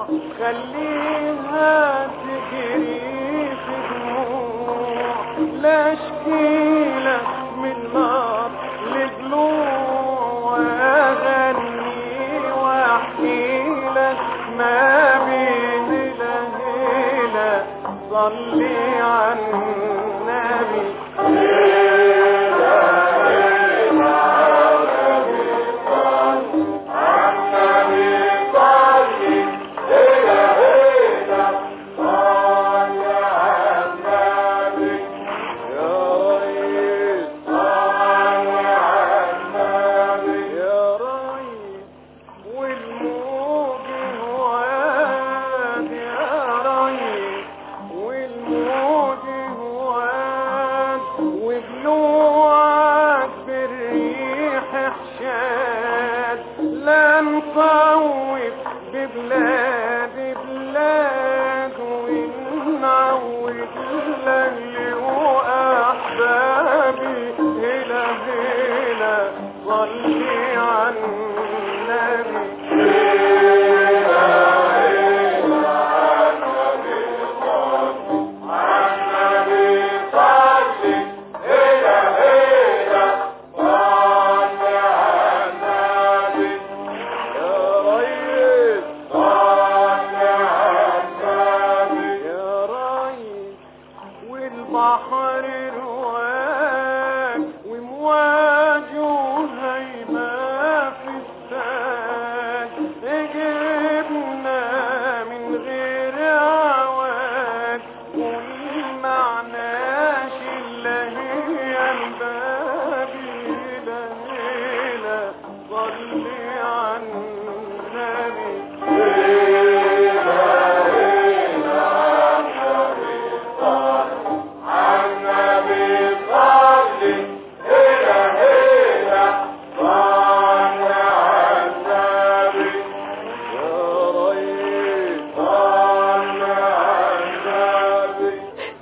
خليها تجري في دموع، لا اشكيلك من نار لضلوع، واغني واحكيلك ما بين ليلة صلي على النبي. لا نطوف ببلاد بلاد ونعود لأهلي وأحبابي، هلا هلا صلي على النبي. البحر رواق ومواجه هيمة في الساق، جبنا من غير عواق والمعناش إلا هي الباب. ليلة صلي